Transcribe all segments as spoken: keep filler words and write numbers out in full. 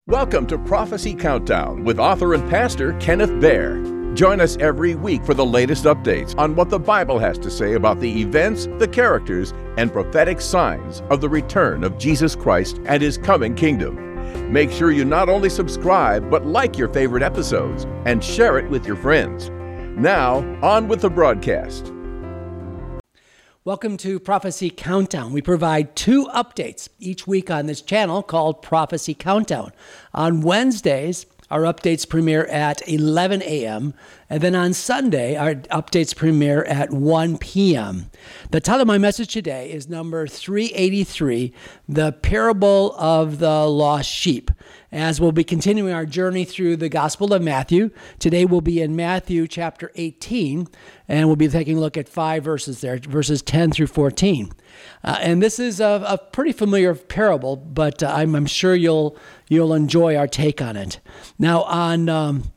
Welcome to Prophecy Countdown with author and pastor Kenneth Baer. Join us every week for the latest updates on what the Bible has to say about the events, the characters, and prophetic signs of the return of Jesus Christ and His coming kingdom. Make sure you not only subscribe, but like your favorite episodes and share it with your friends. Now, on with the broadcast. Welcome to Prophecy Countdown. We provide two updates each week on this channel called Prophecy Countdown. On Wednesdays, our updates premiere at eleven a.m., and then on Sunday, our updates premiere at one p.m. The title of my message today is number three eighty-three, The Parable of the Lost Sheep. As we'll be continuing our journey through the Gospel of Matthew, today we'll be in Matthew chapter eighteen, and we'll be taking a look at five verses there, verses ten through fourteen. Uh, and this is a, a pretty familiar parable, but uh, I'm, I'm sure you'll you'll enjoy our take on it. Now, on um,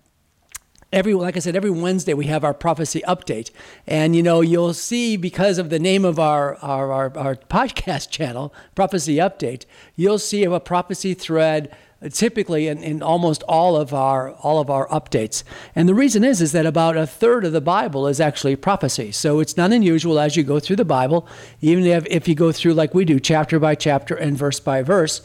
every like I said, every Wednesday we have our prophecy update, and you know you'll see because of the name of our our our, our podcast channel, Prophecy Update, you'll see a prophecy thread typically in, in almost all of our all of our updates. And the reason is is that about a third of the Bible is actually prophecy. So it's not unusual as you go through the Bible, even if, if you go through like we do, chapter by chapter and verse by verse,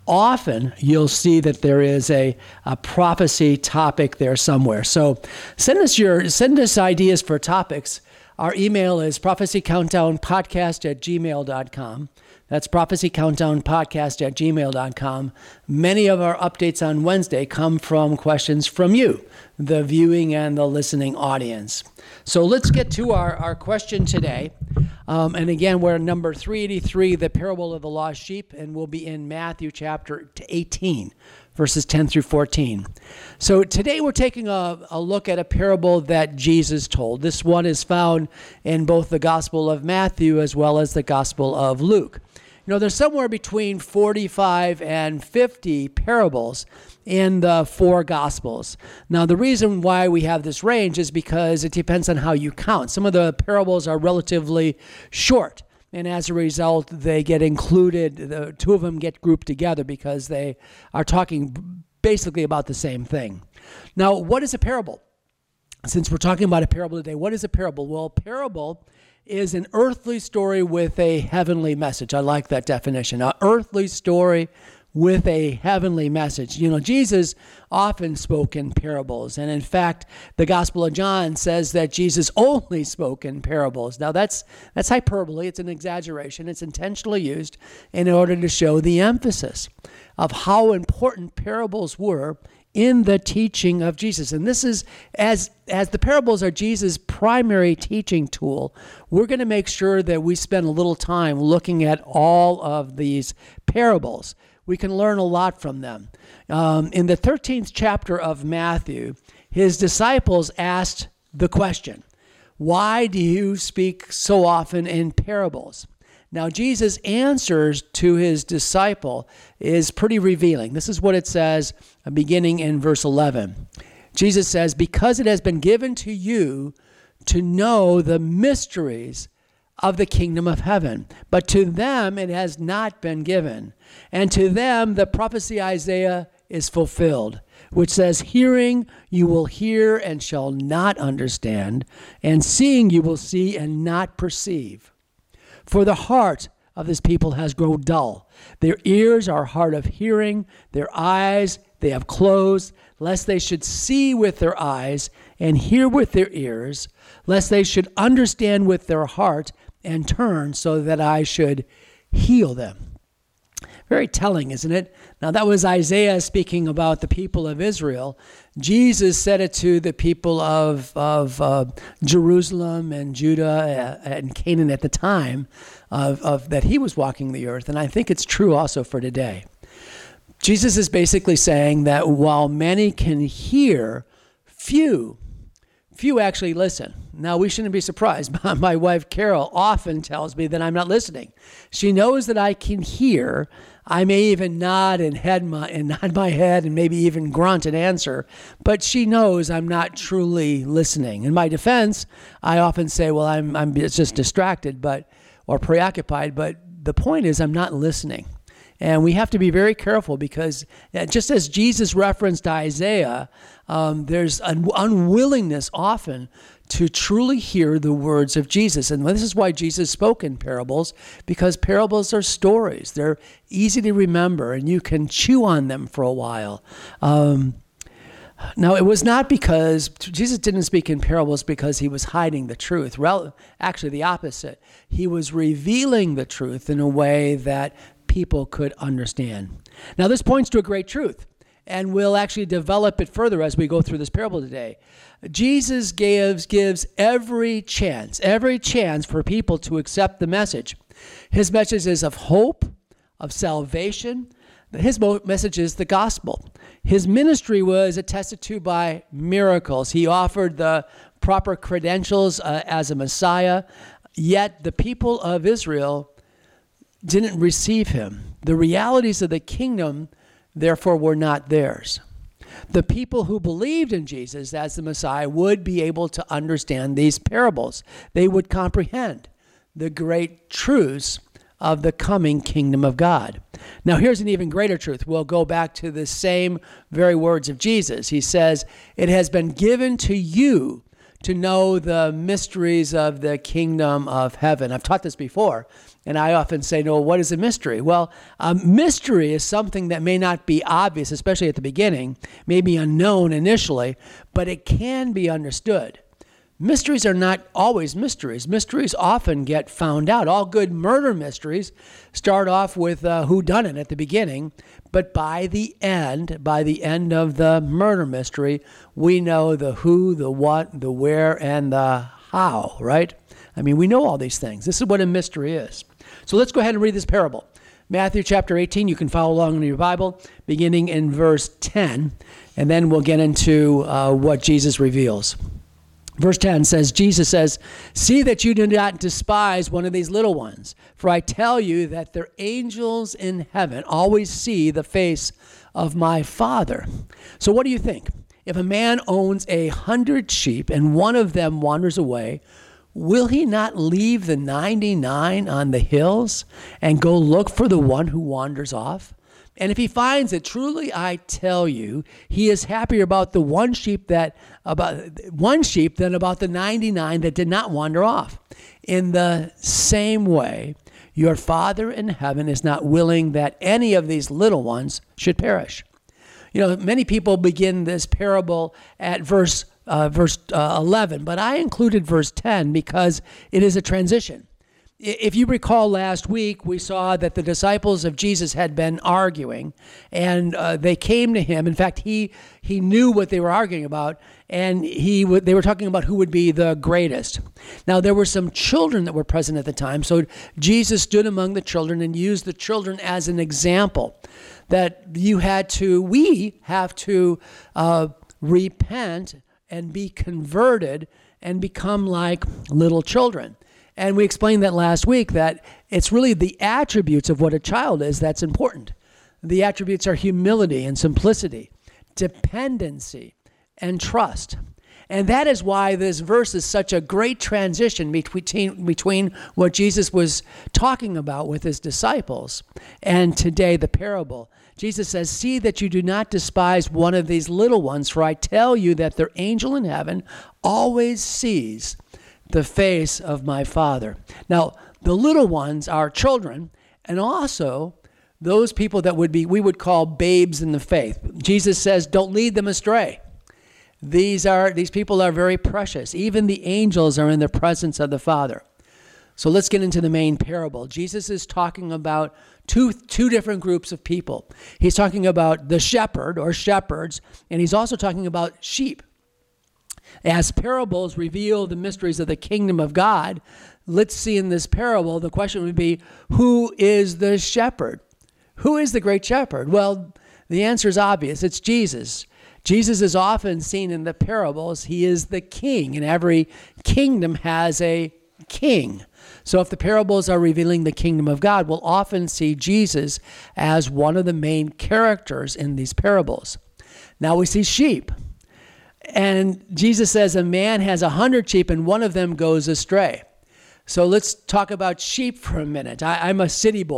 often you'll see that there is a, a prophecy topic there somewhere. So send us your send us ideas for topics. Our email is prophecycountdownpodcast at gmail dot com. That's prophecycountdownpodcast at gmail dot com. Many of our updates on Wednesday come from questions from you, the viewing and the listening audience. So let's get to our, our question today. Um, and again, we're number three eighty-three, the parable of the lost sheep, and we'll be in Matthew chapter eighteen, verses ten through fourteen. So today we're taking a, a look at a parable that Jesus told. This one is found in both the Gospel of Matthew as well as the Gospel of Luke. You know, there's somewhere between forty-five and fifty parables in the four Gospels. Now, the reason why we have this range is because it depends on how you count. Some of the parables are relatively short, and as a result, they get included. The two of them get grouped together because they are talking basically about the same thing. Now, what is a parable? Since we're talking about a parable today, what is a parable? Well, a parable is an earthly story with a heavenly message. I like that definition. An earthly story with a heavenly message. You know, Jesus often spoke in parables. And in fact, the Gospel of John says that Jesus only spoke in parables. Now, that's that's hyperbole. It's an exaggeration. It's intentionally used in order to show the emphasis of how important parables were in the teaching of Jesus. And this is, as as the parables are Jesus' primary teaching tool, we're going to make sure that we spend a little time looking at all of these parables. We can learn a lot from them. Um, in the thirteenth chapter of Matthew, his disciples asked the question, "Why do you speak so often in parables?" Now, Jesus' answers to his disciple is pretty revealing. This is what it says, beginning in verse eleven. Jesus says, "Because it has been given to you to know the mysteries of the kingdom of heaven, but to them it has not been given. And to them the prophecy Isaiah is fulfilled, which says, hearing you will hear and shall not understand, and seeing you will see and not perceive. For the heart of this people has grown dull. Their ears are hard of hearing, their eyes they have closed, lest they should see with their eyes and hear with their ears, lest they should understand with their heart and turn so that I should heal them." Very telling, isn't it? Now, that was Isaiah speaking about the people of Israel. Jesus said it to the people of, of uh, Jerusalem and Judah and Canaan at the time of, of that he was walking the earth. And I think it's true also for today. Jesus is basically saying that while many can hear, few, few actually listen. Now, we shouldn't be surprised. My wife, Carol, often tells me that I'm not listening. She knows that I can hear. I may even nod and, head my, and nod my head and maybe even grunt an answer, but she knows I'm not truly listening. In my defense, I often say, well, I'm, I'm just distracted but or preoccupied, but the point is I'm not listening. And we have to be very careful because just as Jesus referenced Isaiah, um, there's an unwillingness often to truly hear the words of Jesus. And this is why Jesus spoke in parables, because parables are stories. They're easy to remember, and you can chew on them for a while. Um, now, it was not because Jesus didn't speak in parables because he was hiding the truth. Rel- actually, the opposite. He was revealing the truth in a way that people could understand. Now, this points to a great truth, and we'll actually develop it further as we go through this parable today. Jesus gives, gives every chance, every chance for people to accept the message. His message is of hope, of salvation. His message is the gospel. His ministry was attested to by miracles. He offered the proper credentials uh, as a Messiah, yet the people of Israel didn't receive him. The realities of the kingdom, therefore, were not theirs. The people who believed in Jesus as the Messiah would be able to understand these parables. They would comprehend the great truths of the coming kingdom of God. Now, here's an even greater truth. We'll go back to the same very words of Jesus. He says, "It has been given to you to know the mysteries of the kingdom of heaven." I've taught this before, and I often say, no, what is a mystery? Well, a mystery is something that may not be obvious, especially at the beginning, may be unknown initially, but it can be understood. Mysteries are not always mysteries. Mysteries often get found out. All good murder mysteries start off with uh, whodunit at the beginning, but by the end, by the end of the murder mystery, we know the who, the what, the where, and the how, right? I mean, we know all these things. This is what a mystery is. So let's go ahead and read this parable. Matthew chapter eighteen, you can follow along in your Bible, beginning in verse ten, and then we'll get into uh, what Jesus reveals. Verse ten says, Jesus says, "See that you do not despise one of these little ones, for I tell you that their angels in heaven always see the face of my Father." So what do you think? If a man owns a hundred sheep and one of them wanders away, will he not leave the ninety-nine on the hills and go look for the one who wanders off? And if he finds it, truly I tell you, he is happier about the one sheep that about one sheep than about the ninety-nine that did not wander off. In the same way, your Father in heaven is not willing that any of these little ones should perish. You know, many people begin this parable at verse uh, verse uh, eleven, but I included verse ten because it is a transition. If you recall last week, we saw that the disciples of Jesus had been arguing, and uh, they came to him. In fact, he he knew what they were arguing about, and he w- they were talking about who would be the greatest. Now, there were some children that were present at the time, so Jesus stood among the children and used the children as an example that you had to, we have to uh, repent and be converted and become like little children. And we explained that last week, that it's really the attributes of what a child is that's important. The attributes are humility and simplicity, dependency, and trust. And that is why this verse is such a great transition between, between what Jesus was talking about with his disciples and today the parable. Jesus says, "See that you do not despise one of these little ones, for I tell you that their angel in heaven always sees the face of my Father." Now, the little ones are children, and also those people that would be, we would call babes in the faith. Jesus says, don't lead them astray. These are, these people are very precious. Even the angels are in the presence of the Father. So let's get into the main parable. Jesus is talking about two, two different groups of people. He's talking about the shepherd or shepherds, and he's also talking about sheep. As parables reveal the mysteries of the kingdom of God, let's see in this parable, the question would be, who is the shepherd? Who is the great shepherd? Well, the answer is obvious. It's Jesus. Jesus is often seen in the parables. He is the king, and every kingdom has a king. So if the parables are revealing the kingdom of God, we'll often see Jesus as one of the main characters in these parables. Now we see sheep. And Jesus says a man has a hundred sheep and one of them goes astray. So let's talk about sheep for a minute. I, I'm a city boy.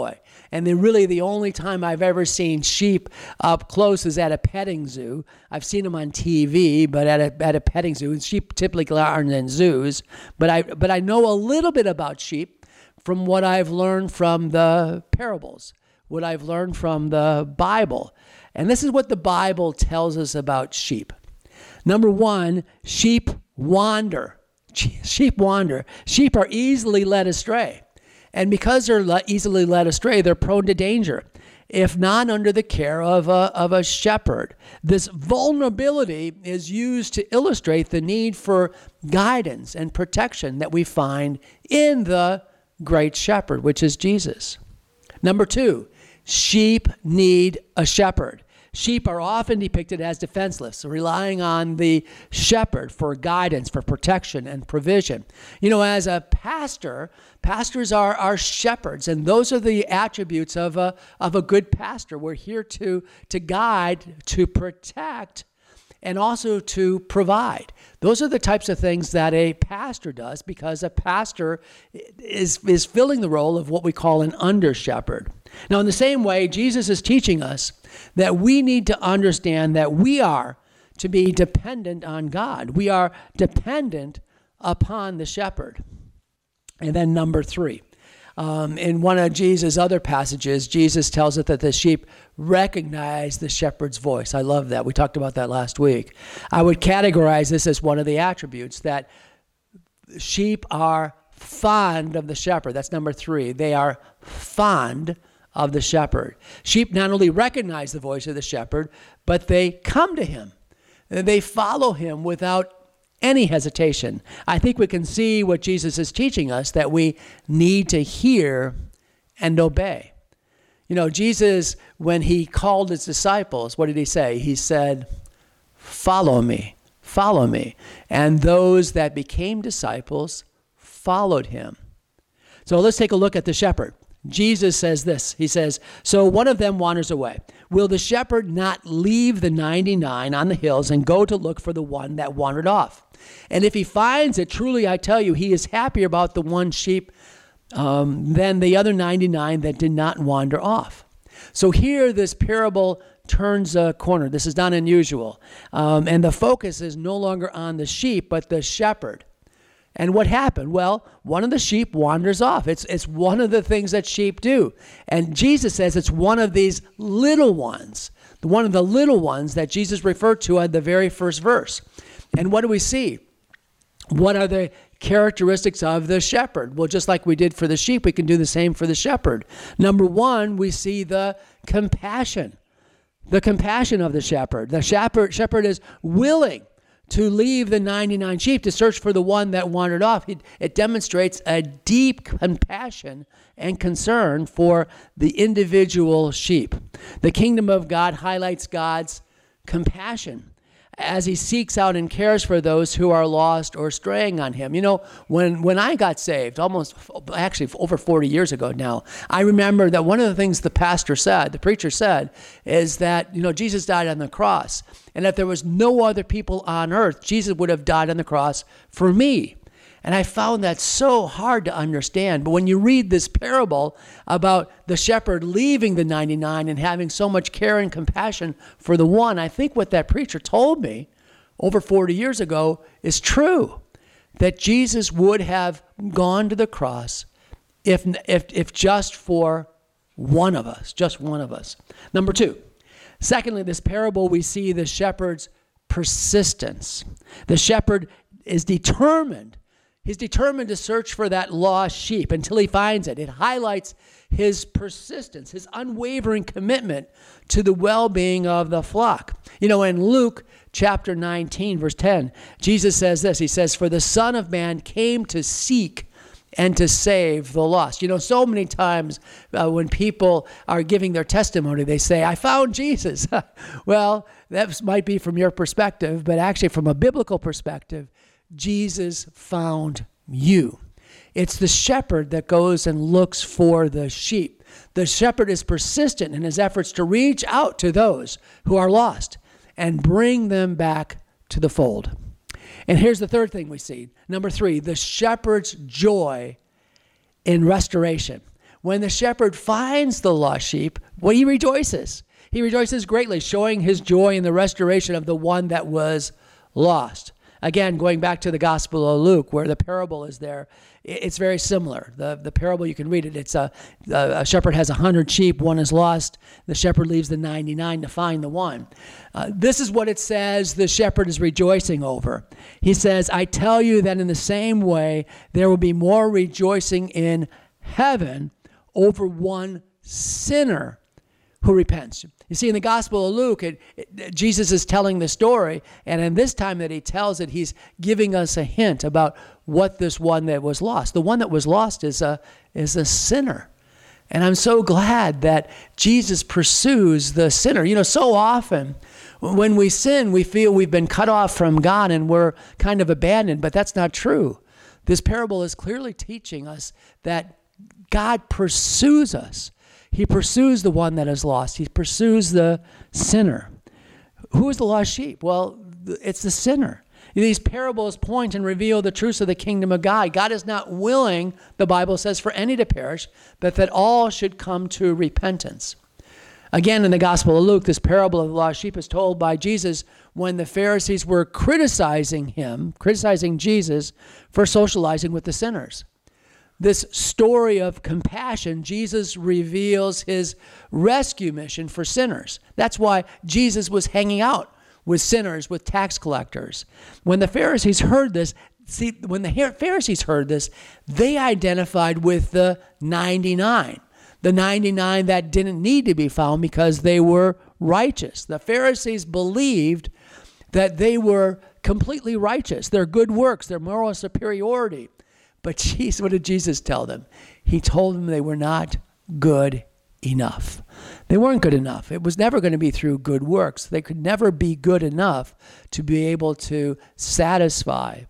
And then really the only time I've ever seen sheep up close is at a petting zoo. I've seen them on T V, but at a at a petting zoo. Sheep typically aren't in zoos. But I but I know a little bit about sheep from what I've learned from the parables, what I've learned from the Bible. And this is what the Bible tells us about sheep. Number one, sheep wander. Sheep wander. Sheep are easily led astray. And because they're le- easily led astray, they're prone to danger, if not under the care of a, of a shepherd. This vulnerability is used to illustrate the need for guidance and protection that we find in the great shepherd, which is Jesus. Number two, sheep need a shepherd. Sheep are often depicted as defenseless, relying on the shepherd for guidance, for protection, and provision. You know, as a pastor, pastors are, are shepherds, and those are the attributes of a, of a good pastor. We're here to, to guide, to protect, and also to provide. Those are the types of things that a pastor does, because a pastor is, is filling the role of what we call an under-shepherd. Now, in the same way, Jesus is teaching us that we need to understand that we are to be dependent on God. We are dependent upon the shepherd. And then number three, um, in one of Jesus' other passages, Jesus tells us that the sheep recognize the shepherd's voice. I love that. We talked about that last week. I would categorize this as one of the attributes, that sheep are fond of the shepherd. That's number three. They are fond of the shepherd. Sheep not only recognize the voice of the shepherd, but they come to him. They follow him without any hesitation. I think we can see what Jesus is teaching us, that we need to hear and obey. You know, Jesus, when he called his disciples, what did he say? He said, "Follow me, follow me." And those that became disciples followed him. So let's take a look at the shepherd. Jesus says this. He says, "So one of them wanders away. Will the shepherd not leave the ninety-nine on the hills and go to look for the one that wandered off? And if he finds it, truly I tell you, he is happier about the one sheep um, than the other ninety-nine that did not wander off." So here this parable turns a corner. This is not unusual. Um, and the focus is no longer on the sheep, but the shepherd. And what happened? Well, one of the sheep wanders off. It's it's one of the things that sheep do. And Jesus says it's one of these little ones, one of the little ones that Jesus referred to at the very first verse. And what do we see? What are the characteristics of the shepherd? Well, just like we did for the sheep, we can do the same for the shepherd. Number one, we see the compassion. The compassion of the shepherd. The shepherd, shepherd is willing to leave the ninety-nine sheep to search for the one that wandered off. It, it demonstrates a deep compassion and concern for the individual sheep. The kingdom of God highlights God's compassion as he seeks out and cares for those who are lost or straying on him. You know, when, when I got saved, almost, actually over forty years ago now, I remember that one of the things the pastor said, the preacher said, is that, you know, Jesus died on the cross. And if there was no other people on earth, Jesus would have died on the cross for me. And I found that so hard to understand. But when you read this parable about the shepherd leaving the ninety-nine and having so much care and compassion for the one, I think what that preacher told me over forty years ago is true. That Jesus would have gone to the cross if, if, if just for one of us, just one of us. Number two, secondly, this parable, we see the shepherd's persistence. The shepherd is determined He's determined to search for that lost sheep until he finds it. It highlights his persistence, his unwavering commitment to the well-being of the flock. You know, in Luke chapter nineteen, verse ten, Jesus says this. He says, "For the Son of Man came to seek and to save the lost." You know, so many times uh, when people are giving their testimony, they say, "I found Jesus." Well, that might be from your perspective, but actually from a biblical perspective, Jesus found you. It's the shepherd that goes and looks for the sheep. The shepherd is persistent in his efforts to reach out to those who are lost and bring them back to the fold. And here's the third thing we see. Number three, the shepherd's joy in restoration. When the shepherd finds the lost sheep, well, he rejoices. He rejoices greatly, showing his joy in the restoration of the one that was lost. Again, going back to the Gospel of Luke, where the parable is there, it's very similar. The the parable, you can read it. It's a, a shepherd has a hundred sheep, one is lost. The shepherd leaves the ninety-nine to find the one. Uh, this is what it says the shepherd is rejoicing over. He says, I tell you that in the same way, there will be more rejoicing in heaven over one sinner who repents. You see, in the Gospel of Luke, it, it, Jesus is telling the story, and in this time that he tells it, he's giving us a hint about what this one that was lost. The one that was lost is a is a sinner. And I'm so glad that Jesus pursues the sinner. You know, so often when we sin, we feel we've been cut off from God and we're kind of abandoned, but that's not true. This parable is clearly teaching us that God pursues us. He pursues the one that is lost. He pursues the sinner. Who is the lost sheep? Well, it's the sinner. These parables point and reveal the truths of the kingdom of God. God is not willing, the Bible says, for any to perish, but that all should come to repentance. Again, in the Gospel of Luke, this parable of the lost sheep is told by Jesus when the Pharisees were criticizing him, criticizing Jesus for socializing with the sinners. This story of compassion, Jesus reveals his rescue mission for sinners. That's why Jesus was hanging out with sinners, with tax collectors. When the Pharisees heard this, see, when the Pharisees heard this, they identified with the ninety-nine, the ninety-nine that didn't need to be found because they were righteous. The Pharisees believed that they were completely righteous, their good works, their moral superiority. But Jesus, what did Jesus tell them? He told them they were not good enough. They weren't good enough. It was never going to be through good works. They could never be good enough to be able to satisfy,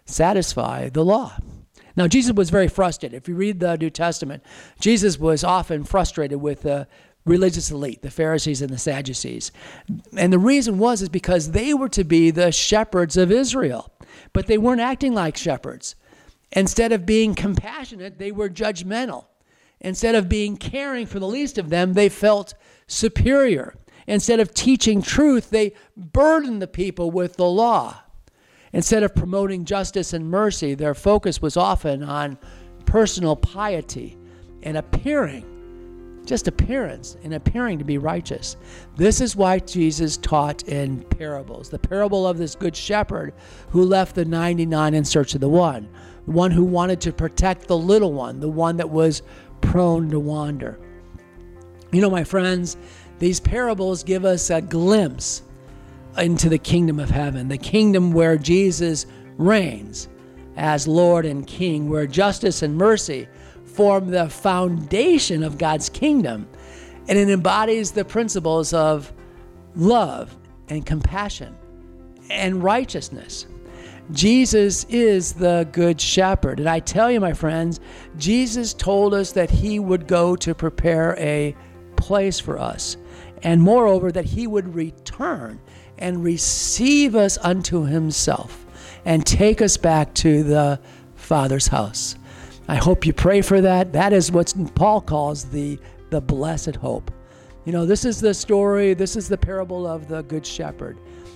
satisfy the law. Now, Jesus was very frustrated. If you read the New Testament, Jesus was often frustrated with the religious elite, the Pharisees and the Sadducees. And the reason was is because they were to be the shepherds of Israel, but they weren't acting like shepherds. Instead of being compassionate, they were judgmental. Instead of being caring for the least of them, they felt superior. Instead of teaching truth, they burdened the people with the law. Instead of promoting justice and mercy, their focus was often on personal piety and appearing, just appearance, and appearing to be righteous. This is why Jesus taught in parables. The parable of this good shepherd who left the ninety-nine in search of the one. The one who wanted to protect the little one, the one that was prone to wander. You know, my friends, these parables give us a glimpse into the kingdom of heaven, the kingdom where Jesus reigns as Lord and King, where justice and mercy form the foundation of God's kingdom, and it embodies the principles of love and compassion and righteousness. Jesus is the good shepherd. And I tell you, my friends, Jesus told us that he would go to prepare a place for us. And moreover, that he would return and receive us unto himself and take us back to the Father's house. I hope you pray for that. That is what Paul calls the, the blessed hope. You know, this is the story, this is the parable of the good shepherd.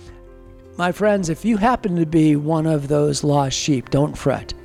My friends, if you happen to be one of those lost sheep, don't fret.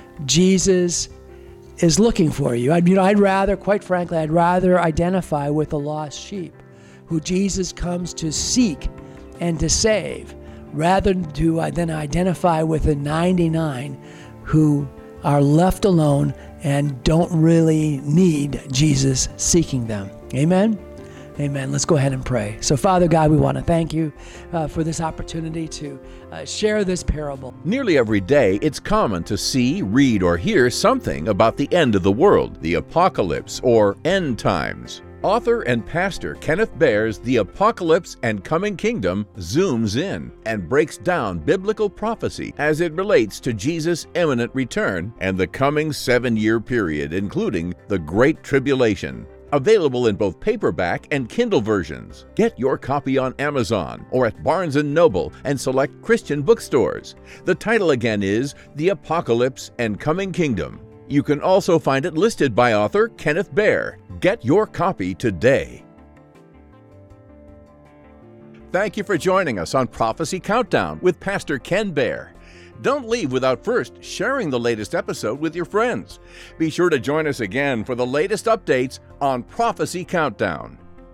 Jesus is looking for you. I'd, you know, I'd rather, quite frankly, I'd rather identify with the lost sheep who Jesus comes to seek and to save, rather than to than identify with the ninety-nine who are left alone and don't really need Jesus seeking them. Amen? Amen. Let's go ahead and pray. So, Father God, we want to thank you uh, for this opportunity to uh, share this parable. Nearly every day, it's common to see, read, or hear something about the end of the world, the apocalypse, or end times. Author and pastor Kenneth Baer's The Apocalypse and Coming Kingdom zooms in and breaks down biblical prophecy as it relates to Jesus' imminent return and the coming seven-year period, including the Great Tribulation. Available in both paperback and Kindle versions. Get your copy on Amazon or at Barnes and Noble and select Christian bookstores. The title again is The Apocalypse and Coming Kingdom. You can also find it listed by author Kenneth Baer. Get your copy today. Thank you for joining us on Prophecy Countdown with Pastor Ken Baer. Don't leave without first sharing the latest episode with your friends. Be sure to join us again for the latest updates on Prophecy Countdown.